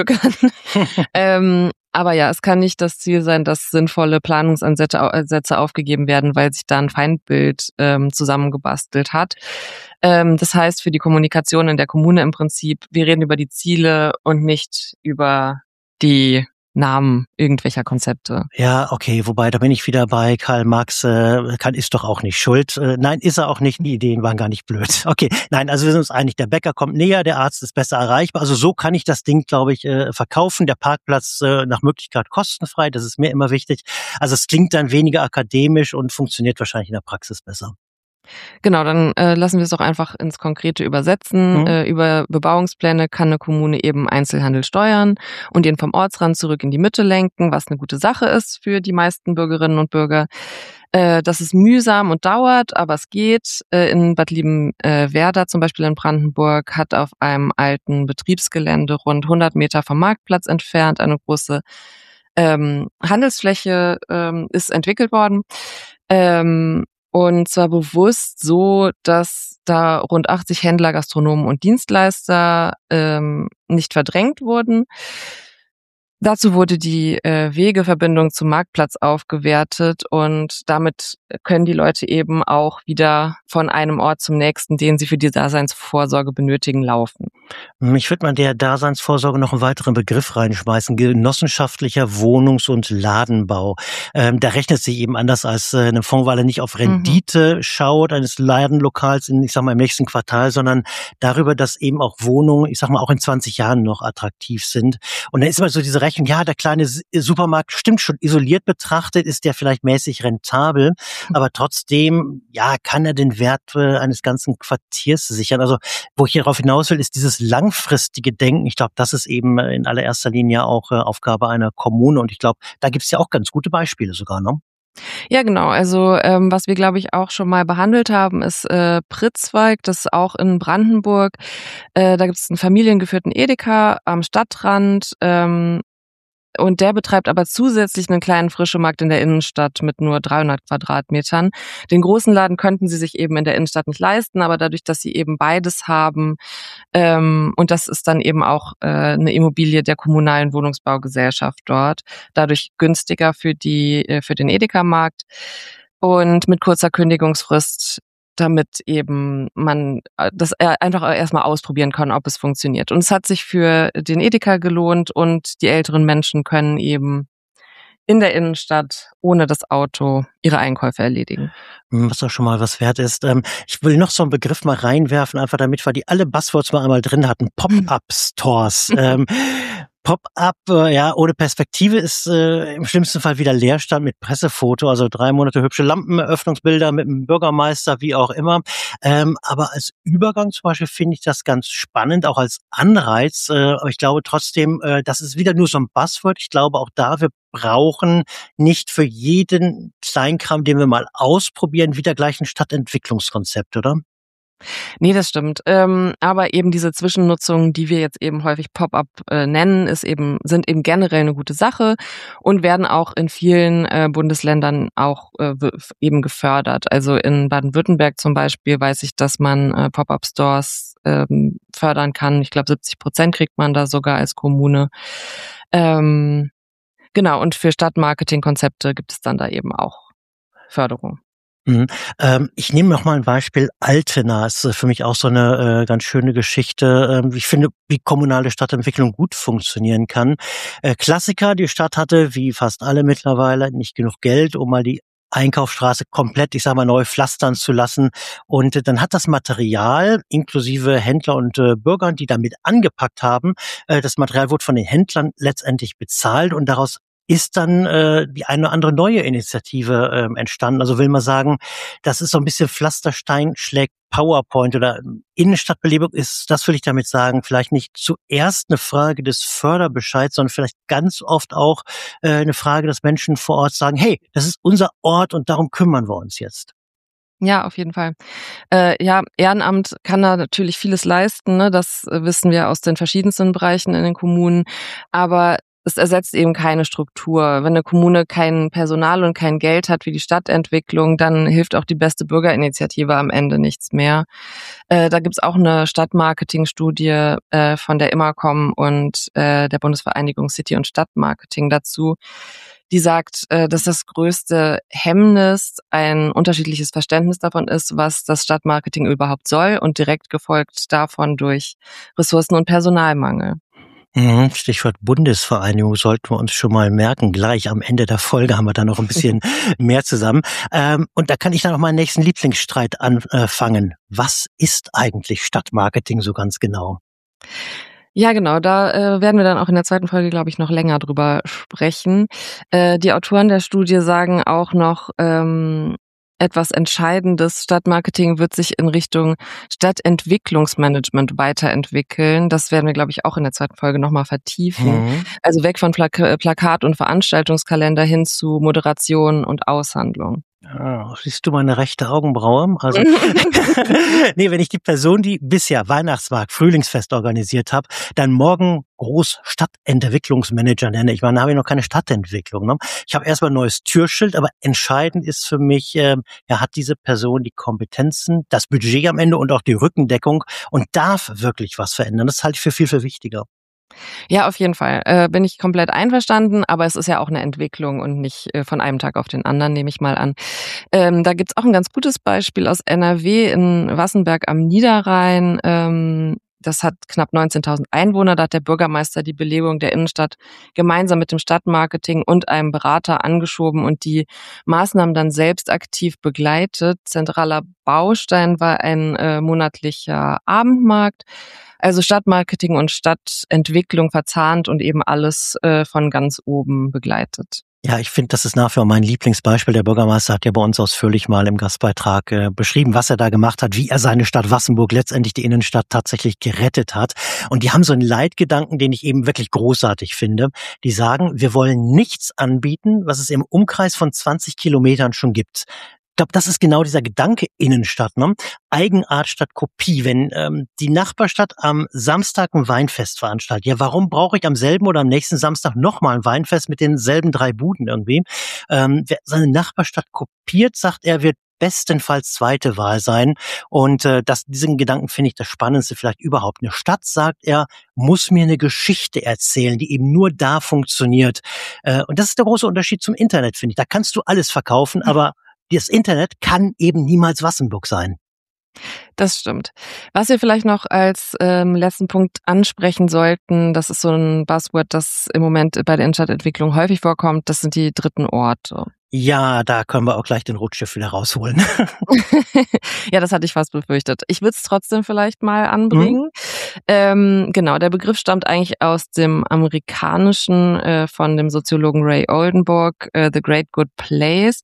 kann. Aber ja, es kann nicht das Ziel sein, dass sinnvolle Planungsansätze aufgegeben werden, weil sich da ein Feindbild zusammengebastelt hat. Das heißt für die Kommunikation in der Kommune im Prinzip, wir reden über die Ziele und nicht über die Namen irgendwelcher Konzepte. Ja, okay, wobei, da bin ich wieder bei Karl Marx, ist doch auch nicht schuld. Nein, ist er auch nicht, die Ideen waren gar nicht blöd. Okay, nein, also wir sind uns einig, der Bäcker kommt näher, der Arzt ist besser erreichbar. Also so kann ich das Ding, glaube ich, verkaufen. Der Parkplatz nach Möglichkeit kostenfrei, das ist mir immer wichtig. Also es klingt dann weniger akademisch und funktioniert wahrscheinlich in der Praxis besser. Genau, dann lassen wir es doch einfach ins Konkrete übersetzen. Über Bebauungspläne kann eine Kommune eben Einzelhandel steuern und ihn vom Ortsrand zurück in die Mitte lenken, was eine gute Sache ist für die meisten Bürgerinnen und Bürger. Das ist mühsam und dauert, aber es geht. In Bad Liebenwerda, zum Beispiel in Brandenburg, hat auf einem alten Betriebsgelände rund 100 Meter vom Marktplatz entfernt eine große Handelsfläche ist entwickelt worden. Und zwar bewusst so, dass da rund 80 Händler, Gastronomen und Dienstleister nicht verdrängt wurden. Dazu wurde die Wegeverbindung zum Marktplatz aufgewertet und damit können die Leute eben auch wieder von einem Ort zum nächsten, den sie für die Daseinsvorsorge benötigen, laufen. Ich würde mal der Daseinsvorsorge noch einen weiteren Begriff reinschmeißen, genossenschaftlicher Wohnungs- und Ladenbau. Da rechnet sich eben anders als eine Fonds, weil er nicht auf Rendite schaut eines Ladenlokals im nächsten Quartal, sondern darüber, dass eben auch Wohnungen, auch in 20 Jahren noch attraktiv sind. Und dann ist immer so diese Rechnung, ja, der kleine Supermarkt stimmt schon, isoliert betrachtet ist der vielleicht mäßig rentabel, aber trotzdem, kann er den Wert eines ganzen Quartiers sichern. Also, wo ich hierauf hinaus will, ist dieses langfristige Denken. Ich glaube, das ist eben in allererster Linie auch Aufgabe einer Kommune. Und ich glaube, da gibt es ja auch ganz gute Beispiele sogar, ne? Ja, genau. Also was wir, glaube ich, auch schon mal behandelt haben, ist Pritzwalk, das ist auch in Brandenburg. Da gibt es einen familiengeführten Edeka am Stadtrand. Und der betreibt aber zusätzlich einen kleinen Frischemarkt in der Innenstadt mit nur 300 Quadratmetern. Den großen Laden könnten sie sich eben in der Innenstadt nicht leisten, aber dadurch, dass sie eben beides haben, und das ist dann eben auch eine Immobilie der kommunalen Wohnungsbaugesellschaft dort, dadurch günstiger für den Edeka-Markt und mit kurzer Kündigungsfrist damit eben man das einfach erstmal ausprobieren kann, ob es funktioniert. Und es hat sich für den Edeka gelohnt und die älteren Menschen können eben in der Innenstadt ohne das Auto ihre Einkäufe erledigen. Was auch schon mal was wert ist. Ich will noch so einen Begriff mal reinwerfen, einfach damit wir die alle Buzzwords mal einmal drin hatten. Pop-up-Stores. Pop-up, ja, ohne Perspektive ist im schlimmsten Fall wieder Leerstand mit Pressefoto, also 3 Monate hübsche Lampeneröffnungsbilder mit dem Bürgermeister, wie auch immer. Aber als Übergang zum Beispiel finde ich das ganz spannend, auch als Anreiz. Aber ich glaube trotzdem, das ist wieder nur so ein Buzzword. Ich glaube auch da, wir brauchen nicht für jeden Kleinkram, den wir mal ausprobieren, wieder gleich ein Stadtentwicklungskonzept, oder? Nee, das stimmt. Aber eben diese Zwischennutzungen, die wir jetzt eben häufig Pop-up nennen, sind eben generell eine gute Sache und werden auch in vielen Bundesländern auch eben gefördert. Also in Baden-Württemberg zum Beispiel weiß ich, dass man Pop-up-Stores fördern kann. Ich glaube, 70% kriegt man da sogar als Kommune. Genau, und für Stadtmarketingkonzepte gibt es dann da eben auch Förderung. Mhm. Ich nehme noch mal ein Beispiel Altena. Ist für mich auch so eine ganz schöne Geschichte. Ich finde, wie kommunale Stadtentwicklung gut funktionieren kann. Klassiker, die Stadt hatte, wie fast alle mittlerweile, nicht genug Geld, um mal die Einkaufsstraße komplett, ich sage mal, neu pflastern zu lassen. Und dann hat das Material, inklusive Händler und Bürgern, die damit angepackt haben, das Material wurde von den Händlern letztendlich bezahlt und daraus ist dann die eine oder andere neue Initiative entstanden. Also will man sagen, das ist so ein bisschen Pflasterstein schlägt PowerPoint oder Innenstadtbelebung ist, das will ich damit sagen, vielleicht nicht zuerst eine Frage des Förderbescheids, sondern vielleicht ganz oft auch eine Frage, dass Menschen vor Ort sagen, hey, das ist unser Ort und darum kümmern wir uns jetzt. Ja, auf jeden Fall. Ja, Ehrenamt kann da natürlich vieles leisten, ne? Das wissen wir aus den verschiedensten Bereichen in den Kommunen. Aber es ersetzt eben keine Struktur. Wenn eine Kommune kein Personal und kein Geld hat wie die Stadtentwicklung, dann hilft auch die beste Bürgerinitiative am Ende nichts mehr. Da gibt's auch eine Stadtmarketingstudie von der Immercom und der Bundesvereinigung City- und Stadtmarketing dazu, die sagt, dass das größte Hemmnis ein unterschiedliches Verständnis davon ist, was das Stadtmarketing überhaupt soll und direkt gefolgt davon durch Ressourcen- und Personalmangel. Stichwort Bundesvereinigung sollten wir uns schon mal merken. Gleich am Ende der Folge haben wir da noch ein bisschen mehr zusammen. Und da kann ich dann noch meinen nächsten Lieblingsstreit anfangen. Was ist eigentlich Stadtmarketing so ganz genau? Ja, genau, da werden wir dann auch in der zweiten Folge, glaube ich, noch länger drüber sprechen. Die Autoren der Studie sagen auch noch, etwas Entscheidendes, Stadtmarketing wird sich in Richtung Stadtentwicklungsmanagement weiterentwickeln. Das werden wir, glaube ich, auch in der zweiten Folge nochmal vertiefen. Mhm. Also weg von Plakat- und Veranstaltungskalender hin zu Moderation und Aushandlung. Ah, siehst du meine rechte Augenbraue? Also, nee, wenn ich die Person, die bisher Weihnachtsmarkt, Frühlingsfest organisiert habe, dann morgen groß Stadtentwicklungsmanager nenne. Ich meine, da habe ich noch keine Stadtentwicklung. Ne? Ich habe erstmal ein neues Türschild, aber entscheidend ist für mich, hat diese Person die Kompetenzen, das Budget am Ende und auch die Rückendeckung und darf wirklich was verändern. Das halte ich für viel, viel wichtiger. Ja, auf jeden Fall. Bin ich komplett einverstanden, aber es ist ja auch eine Entwicklung und nicht von einem Tag auf den anderen, nehme ich mal an. Da gibt's auch ein ganz gutes Beispiel aus NRW in Wassenberg am Niederrhein. Das hat knapp 19.000 Einwohner. Da hat der Bürgermeister die Belebung der Innenstadt gemeinsam mit dem Stadtmarketing und einem Berater angeschoben und die Maßnahmen dann selbst aktiv begleitet. Zentraler Baustein war ein monatlicher Abendmarkt. Also Stadtmarketing und Stadtentwicklung verzahnt und eben alles von ganz oben begleitet. Ja, ich finde, das ist nach wie vor mein Lieblingsbeispiel. Der Bürgermeister hat ja bei uns ausführlich mal im Gastbeitrag beschrieben, was er da gemacht hat, wie er seine Stadt Wassenburg, letztendlich die Innenstadt, tatsächlich gerettet hat. Und die haben so einen Leitgedanken, den ich eben wirklich großartig finde. Die sagen, wir wollen nichts anbieten, was es im Umkreis von 20 Kilometern schon gibt. Ich glaube, das ist genau dieser Gedanke Innenstadt, ne? Eigenart statt Kopie. Wenn die Nachbarstadt am Samstag ein Weinfest veranstaltet, ja, warum brauche ich am selben oder am nächsten Samstag nochmal ein Weinfest mit denselben 3 Buden irgendwie? Wer seine Nachbarstadt kopiert, sagt er, wird bestenfalls zweite Wahl sein. Und diesen Gedanken finde ich das Spannendste vielleicht überhaupt. Eine Stadt, sagt er, muss mir eine Geschichte erzählen, die eben nur da funktioniert. Und das ist der große Unterschied zum Internet, finde ich. Da kannst du alles verkaufen, aber das Internet kann eben niemals Wassenburg sein. Das stimmt. Was wir vielleicht noch als letzten Punkt ansprechen sollten, das ist so ein Buzzword, das im Moment bei der Innenstadtentwicklung häufig vorkommt, das sind die dritten Orte. Ja, da können wir auch gleich den Rotschiff wieder rausholen. Ja, das hatte ich fast befürchtet. Ich würde es trotzdem vielleicht mal Mhm. anbringen. Genau, der Begriff stammt eigentlich aus dem Amerikanischen, von dem Soziologen Ray Oldenburg, The Great Good Place.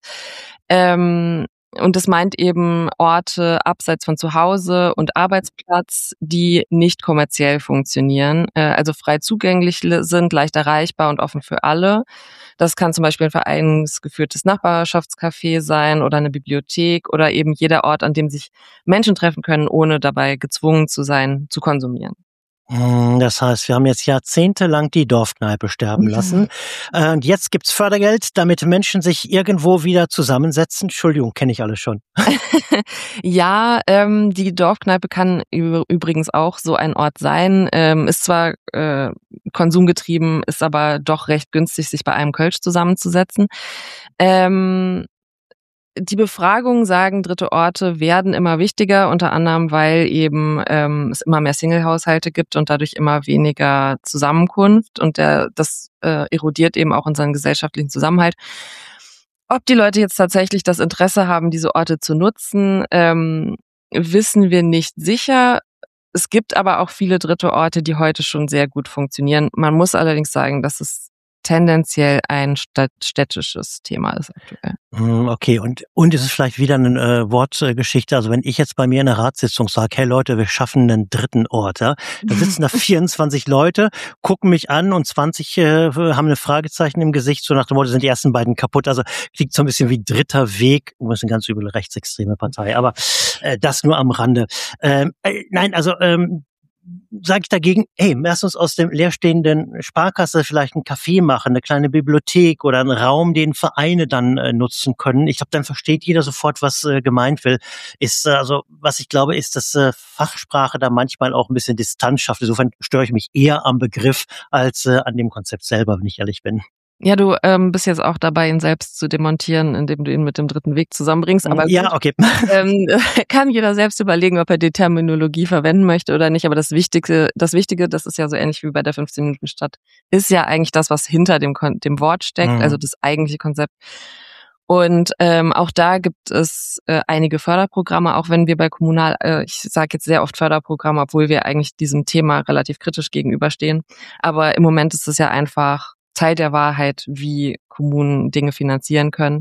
Und das meint eben Orte abseits von zu Hause und Arbeitsplatz, die nicht kommerziell funktionieren, also frei zugänglich sind, leicht erreichbar und offen für alle. Das kann zum Beispiel ein vereinsgeführtes Nachbarschaftscafé sein oder eine Bibliothek oder eben jeder Ort, an dem sich Menschen treffen können, ohne dabei gezwungen zu sein, zu konsumieren. Das heißt, wir haben jetzt jahrzehntelang die Dorfkneipe sterben lassen. Und jetzt gibt's Fördergeld, damit Menschen sich irgendwo wieder zusammensetzen. Entschuldigung, kenne ich alles schon. Ja, die Dorfkneipe kann übrigens auch so ein Ort sein. Ist zwar konsumgetrieben, ist aber doch recht günstig, sich bei einem Kölsch zusammenzusetzen. Ähm, Die Befragungen sagen, dritte Orte werden immer wichtiger, unter anderem, weil eben es immer mehr Single-Haushalte gibt und dadurch immer weniger Zusammenkunft und das erodiert eben auch unseren gesellschaftlichen Zusammenhalt. Ob die Leute jetzt tatsächlich das Interesse haben, diese Orte zu nutzen, wissen wir nicht sicher. Es gibt aber auch viele dritte Orte, die heute schon sehr gut funktionieren. Man muss allerdings sagen, dass es tendenziell ein städtisches Thema ist aktuell. Okay, und ist es vielleicht wieder eine Wortgeschichte? Also wenn ich jetzt bei mir in der Ratssitzung sage, hey Leute, wir schaffen einen dritten Ort, ja, da sitzen da 24 Leute, gucken mich an und 20 haben eine Fragezeichen im Gesicht, so nach dem Motto, sind die ersten beiden kaputt. Also klingt so ein bisschen wie dritter Weg. Das ist eine ganz üble rechtsextreme Partei, aber das nur am Rande. Nein, also sage ich dagegen, hey, lass uns aus dem leerstehenden Sparkasse vielleicht ein Café machen, eine kleine Bibliothek oder einen Raum, den Vereine dann nutzen können. Ich glaube, dann versteht jeder sofort, was gemeint will. Also, was ich glaube, ist, dass Fachsprache da manchmal auch ein bisschen Distanz schafft. Insofern störe ich mich eher am Begriff als an dem Konzept selber, wenn ich ehrlich bin. Ja, du bist jetzt auch dabei, ihn selbst zu demontieren, indem du ihn mit dem dritten Weg zusammenbringst. Aber gut, Ja, okay. kann jeder selbst überlegen, ob er die Terminologie verwenden möchte oder nicht. Aber das Wichtige, das ist ja so ähnlich wie bei der 15-Minuten-Stadt, ist ja eigentlich das, was hinter dem Wort steckt, also das eigentliche Konzept. Und auch da gibt es einige Förderprogramme, auch wenn wir bei ich sage jetzt sehr oft Förderprogramme, obwohl wir eigentlich diesem Thema relativ kritisch gegenüberstehen. Aber im Moment ist es ja einfach Teil der Wahrheit, wie Kommunen Dinge finanzieren können.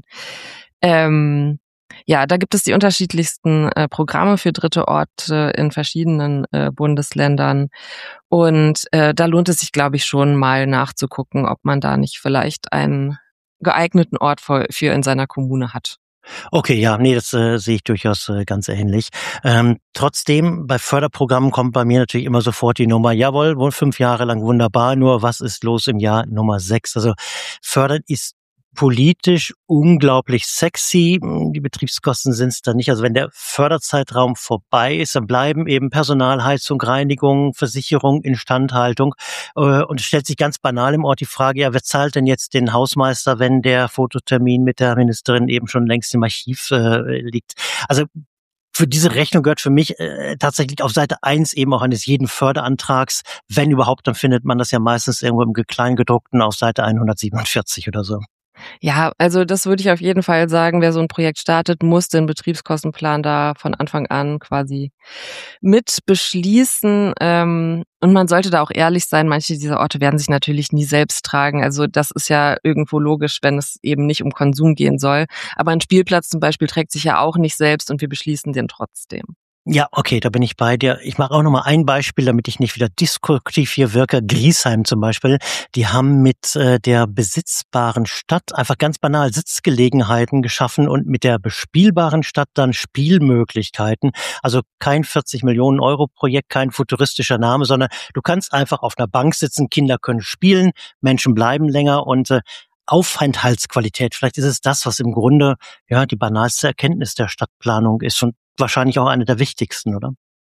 Ja, da gibt es die unterschiedlichsten Programme für dritte Orte in verschiedenen Bundesländern. Und da lohnt es sich, glaube ich, schon mal nachzugucken, ob man da nicht vielleicht einen geeigneten Ort für in seiner Kommune hat. Okay, ja, nee, das sehe ich durchaus ganz ähnlich. Trotzdem, bei Förderprogrammen kommt bei mir natürlich immer sofort die Nummer, jawohl, wohl 5 Jahre lang wunderbar, nur was ist los im Jahr Nummer 6? Also fördern ist politisch unglaublich sexy. Die Betriebskosten sind es dann nicht. Also wenn der Förderzeitraum vorbei ist, dann bleiben eben Personal, Heizung, Reinigung, Versicherung, Instandhaltung. Und es stellt sich ganz banal im Ort die Frage, ja, wer zahlt denn jetzt den Hausmeister, wenn der Fototermin mit der Ministerin eben schon längst im Archiv liegt? Also für diese Rechnung gehört für mich tatsächlich auf Seite 1 eben auch eines jeden Förderantrags. Wenn überhaupt, dann findet man das ja meistens irgendwo im Kleingedruckten auf Seite 147 oder so. Ja, also das würde ich auf jeden Fall sagen, wer so ein Projekt startet, muss den Betriebskostenplan da von Anfang an quasi mit beschließen. Und man sollte da auch ehrlich sein, manche dieser Orte werden sich natürlich nie selbst tragen. Also das ist ja irgendwo logisch, wenn es eben nicht um Konsum gehen soll. Aber ein Spielplatz zum Beispiel trägt sich ja auch nicht selbst und wir beschließen den trotzdem. Ja, okay, da bin ich bei dir. Ich mache auch noch mal ein Beispiel, damit ich nicht wieder diskursiv hier wirke. Griesheim zum Beispiel, die haben mit der besitzbaren Stadt einfach ganz banal Sitzgelegenheiten geschaffen und mit der bespielbaren Stadt dann Spielmöglichkeiten. Also kein 40 Millionen Euro Projekt, kein futuristischer Name, sondern du kannst einfach auf einer Bank sitzen, Kinder können spielen, Menschen bleiben länger und Aufenthaltsqualität. Vielleicht ist es das, was im Grunde ja die banalste Erkenntnis der Stadtplanung ist und wahrscheinlich auch eine der wichtigsten, oder?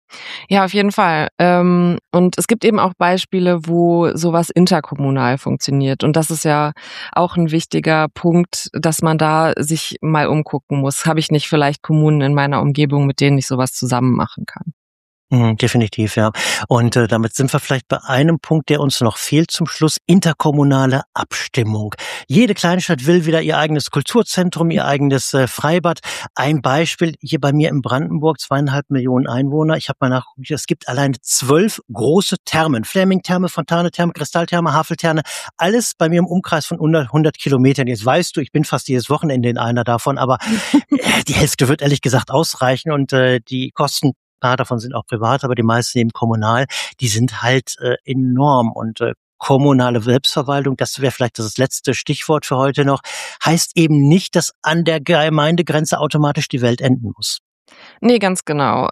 Ja, auf jeden Fall. Und es gibt eben auch Beispiele, wo sowas interkommunal funktioniert. Und das ist ja auch ein wichtiger Punkt, dass man da sich mal umgucken muss. Habe ich nicht vielleicht Kommunen in meiner Umgebung, mit denen ich sowas zusammen machen kann? Definitiv, ja. Und damit sind wir vielleicht bei einem Punkt, der uns noch fehlt zum Schluss: interkommunale Abstimmung. Jede Kleinstadt will wieder ihr eigenes Kulturzentrum, ihr eigenes Freibad. Ein Beispiel hier bei mir in Brandenburg, 2,5 Millionen Einwohner. Ich habe mal nachgeguckt, es gibt allein 12 große Thermen. Fleming-Therme, Fontane-Therme, Kristalltherme, Haveltherme. Alles bei mir im Umkreis von 100 Kilometern. Jetzt weißt du, ich bin fast jedes Wochenende in einer davon, aber die Hälfte wird ehrlich gesagt ausreichen, und die Kosten, ein paar davon sind auch privat, aber die meisten eben kommunal, die sind halt enorm. Und kommunale Selbstverwaltung, das wäre vielleicht das letzte Stichwort für heute noch, heißt eben nicht, dass an der Gemeindegrenze automatisch die Welt enden muss. Nee, ganz genau.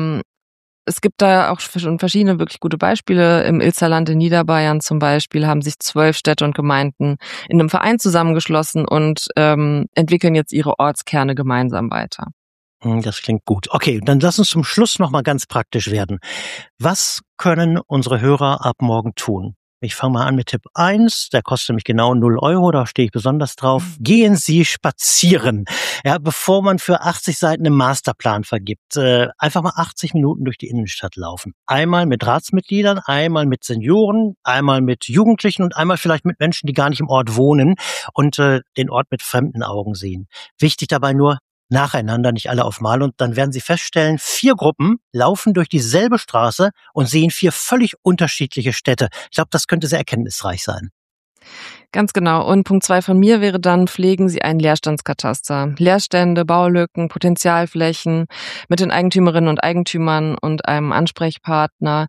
Es gibt da auch schon verschiedene wirklich gute Beispiele. Im Ilzerland in Niederbayern zum Beispiel haben sich 12 Städte und Gemeinden in einem Verein zusammengeschlossen und entwickeln jetzt ihre Ortskerne gemeinsam weiter. Das klingt gut. Okay, dann lass uns zum Schluss noch mal ganz praktisch werden. Was können unsere Hörer ab morgen tun? Ich fange mal an mit Tipp 1, der kostet nämlich genau 0 Euro, da stehe ich besonders drauf. Gehen Sie spazieren. Ja, bevor man für 80 Seiten einen Masterplan vergibt, einfach mal 80 Minuten durch die Innenstadt laufen. Einmal mit Ratsmitgliedern, einmal mit Senioren, einmal mit Jugendlichen und einmal vielleicht mit Menschen, die gar nicht im Ort wohnen und den Ort mit fremden Augen sehen. Wichtig dabei nur: nacheinander, nicht alle auf Mal, und dann werden Sie feststellen, 4 Gruppen laufen durch dieselbe Straße und sehen 4 völlig unterschiedliche Städte. Ich glaube, das könnte sehr erkenntnisreich sein. Ganz genau. Und Punkt 2 von mir wäre dann: pflegen Sie einen Leerstandskataster. Leerstände, Baulücken, Potenzialflächen mit den Eigentümerinnen und Eigentümern und einem Ansprechpartner.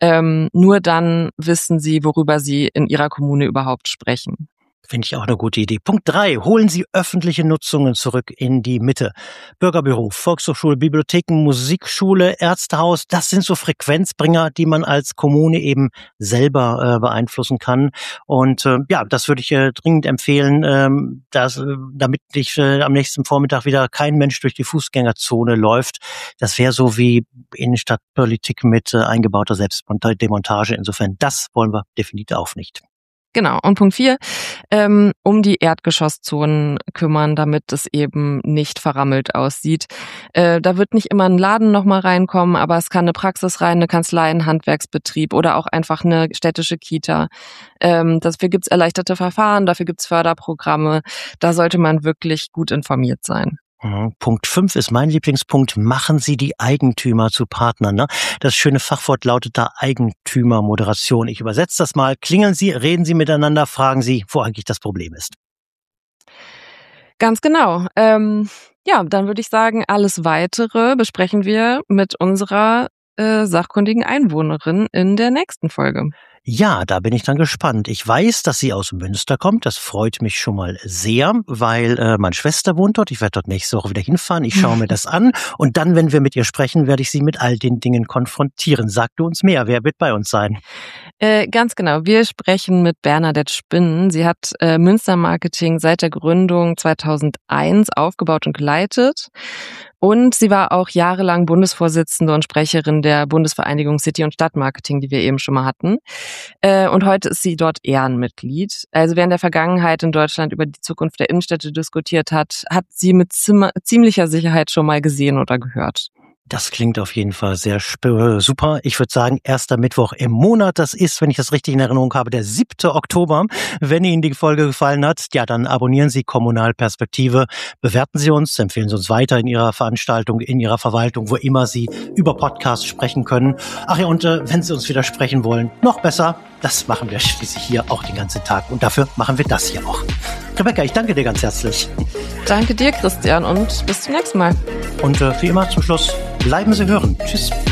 Nur dann wissen Sie, worüber Sie in Ihrer Kommune überhaupt sprechen. Finde ich auch eine gute Idee. Punkt 3. Holen Sie öffentliche Nutzungen zurück in die Mitte. Bürgerbüro, Volkshochschule, Bibliotheken, Musikschule, Ärztehaus, das sind so Frequenzbringer, die man als Kommune eben selber beeinflussen kann. Und ja, das würde ich dringend empfehlen, damit nicht am nächsten Vormittag wieder kein Mensch durch die Fußgängerzone läuft. Das wäre so wie Innenstadtpolitik mit eingebauter Selbstdemontage. Insofern, das wollen wir definitiv auch nicht. Genau. Und Punkt 4, um die Erdgeschosszonen kümmern, damit es eben nicht verrammelt aussieht. Da wird nicht immer ein Laden nochmal reinkommen, aber es kann eine Praxis rein, eine Kanzlei, ein Handwerksbetrieb oder auch einfach eine städtische Kita. Dafür gibt's erleichterte Verfahren, dafür gibt's Förderprogramme. Da sollte man wirklich gut informiert sein. Punkt 5 ist mein Lieblingspunkt. Machen Sie die Eigentümer zu Partnern. Ne? Das schöne Fachwort lautet da Eigentümermoderation. Ich übersetze das mal. Klingeln Sie, reden Sie miteinander, fragen Sie, wo eigentlich das Problem ist. Ganz genau. Ja, dann würde ich sagen, alles Weitere besprechen wir mit unserer sachkundigen Einwohnerin in der nächsten Folge. Ja, da bin ich dann gespannt. Ich weiß, dass sie aus Münster kommt. Das freut mich schon mal sehr, weil meine Schwester wohnt dort. Ich werde dort nächste Woche wieder hinfahren. Ich schaue mir das an. Und dann, wenn wir mit ihr sprechen, werde ich sie mit all den Dingen konfrontieren. Sag du uns mehr. Wer wird bei uns sein? Ganz genau. Wir sprechen mit Bernadette Spinnen. Sie hat Münster Marketing seit der Gründung 2001 aufgebaut und geleitet. Und sie war auch jahrelang Bundesvorsitzende und Sprecherin der Bundesvereinigung City- und Stadtmarketing, die wir eben schon mal hatten. Und heute ist sie dort Ehrenmitglied. Also wer in der Vergangenheit in Deutschland über die Zukunft der Innenstädte diskutiert hat, hat sie mit ziemlicher Sicherheit schon mal gesehen oder gehört. Das klingt auf jeden Fall sehr super. Ich würde sagen, erster Mittwoch im Monat. Das ist, wenn ich das richtig in Erinnerung habe, der 7. Oktober. Wenn Ihnen die Folge gefallen hat, ja, dann abonnieren Sie Kommunalperspektive. Bewerten Sie uns, empfehlen Sie uns weiter in Ihrer Veranstaltung, in Ihrer Verwaltung, wo immer Sie über Podcasts sprechen können. Ach ja, und wenn Sie uns widersprechen wollen, noch besser. Das machen wir schließlich hier auch den ganzen Tag. Und dafür machen wir das hier auch. Rebecca, ich danke dir ganz herzlich. Danke dir, Christian, und bis zum nächsten Mal. Und wie immer zum Schluss, bleiben Sie hören. Tschüss.